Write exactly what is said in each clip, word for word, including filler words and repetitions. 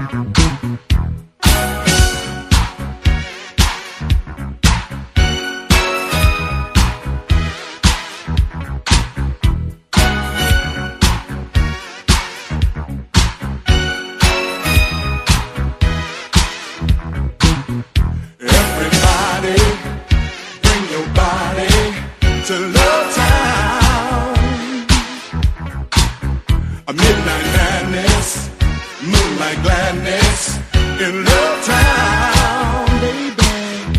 A midnight madness, moonlight gladness in Love Town, baby.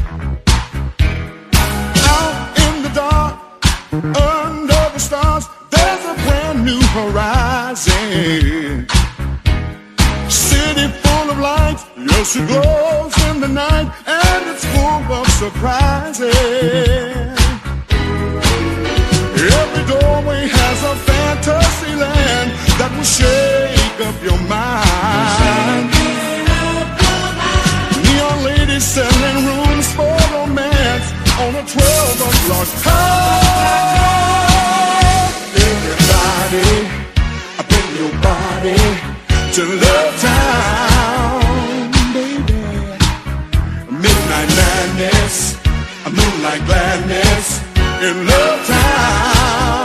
Out in the dark, under the stars, there's a brand new horizon. City full of lights, yes, it glows in the night, and it's full of surprises. Every doorway has a fantasy land that will shake up your mind. Neon ladies selling rooms for romance on a twelve o'clock time. Everybody, bring your body to Love Town, baby. Midnight madness, moonlight gladness in Love Town.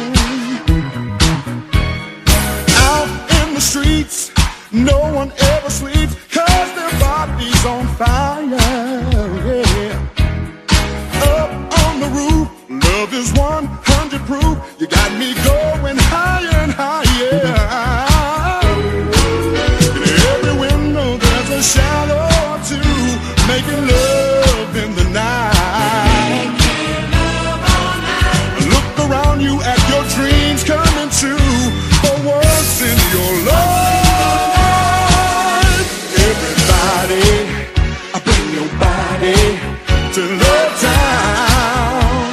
Out in the streets, no one ever sleeps, 'cause their body's on fire, yeah. Up on the roof, love is one hundred proof. You got me going higher and higher. In every window there's a shadow or two, making love in the night. Around you at your dreams coming true, for once in your life. Everybody, bring your body to Love Town.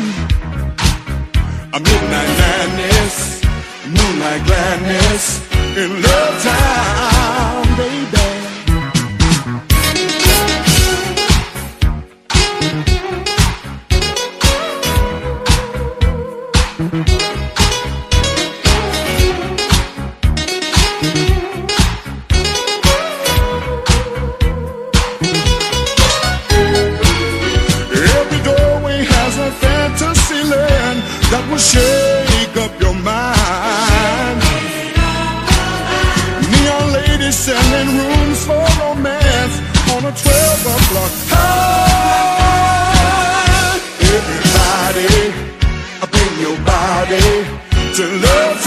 A midnight madness, moonlight gladness in Love Town, baby. Every doorway has a fantasy land that will shake up your mind. Neon ladies selling rooms for romance on a twelve o'clock time. Everybody, bring your body to Love Town.